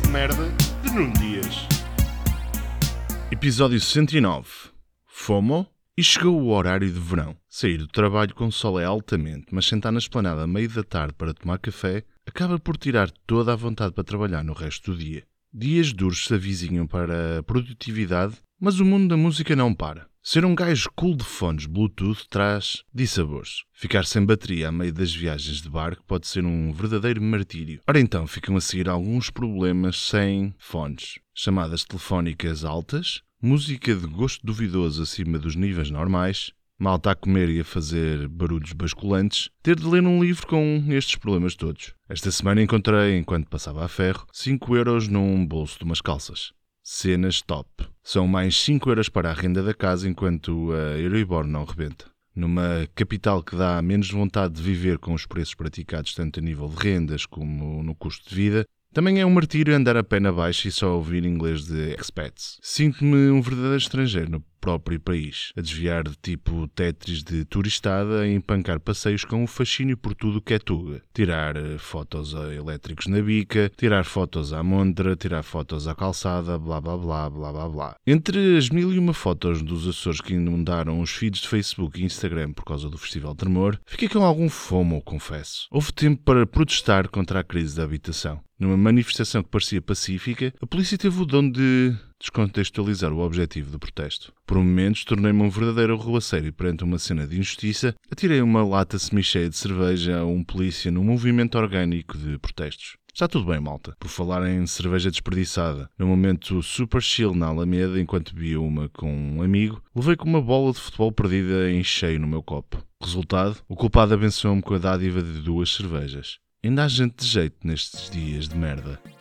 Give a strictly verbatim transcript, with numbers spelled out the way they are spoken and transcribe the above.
de merda de Nuno Dias. Episódio cento e nove. FOMO? E chegou o horário de verão. Sair do trabalho com sol é altamente, mas sentar na esplanada a meio da tarde para tomar café acaba por tirar toda a vontade para trabalhar no resto do dia. Dias duros se avizinham para a produtividade, mas o mundo da música não para. Ser um gajo cool de fones Bluetooth traz dissabores. Ficar sem bateria a meio das viagens de barco pode ser um verdadeiro martírio. Ora então, ficam a seguir alguns problemas sem fones. Chamadas telefónicas altas, música de gosto duvidoso acima dos níveis normais, malta a comer e a fazer barulhos basculantes, ter de ler um livro com estes problemas todos. Esta semana encontrei, enquanto passava a ferro, cinco euros num bolso de umas calças. Cenas top. São mais cinco euros para a renda da casa enquanto a Euribor não rebenta. Numa capital que dá menos vontade de viver com os preços praticados tanto a nível de rendas como no custo de vida, também é um martírio andar a pé na baixa e só ouvir inglês de expats. Sinto-me um verdadeiro estrangeiro no próprio país, a desviar de tipo Tetris de turistada a empancar passeios com o fascínio por tudo o que é Tuga. Tirar fotos a elétricos na bica, tirar fotos à montra, tirar fotos à calçada, blá blá blá blá blá blá. Entre as mil e uma fotos dos Açores que inundaram os feeds de Facebook e Instagram por causa do Festival Tremor, fiquei com algum FOMO, confesso. Houve tempo para protestar contra a crise da habitação. Numa manifestação que parecia pacífica, a polícia teve o dom de descontextualizar o objetivo do protesto. Por momentos, tornei-me um verdadeiro arruaceiro e perante uma cena de injustiça, atirei uma lata semi-cheia de cerveja a um polícia num movimento orgânico de protestos. Está tudo bem, malta. Por falar em cerveja desperdiçada, no momento super chill na Alameda, enquanto bebia uma com um amigo, levei com uma bola de futebol perdida em cheio no meu copo. Resultado, o culpado abençoou-me com a dádiva de duas cervejas. Ainda há gente de jeito nestes dias de merda.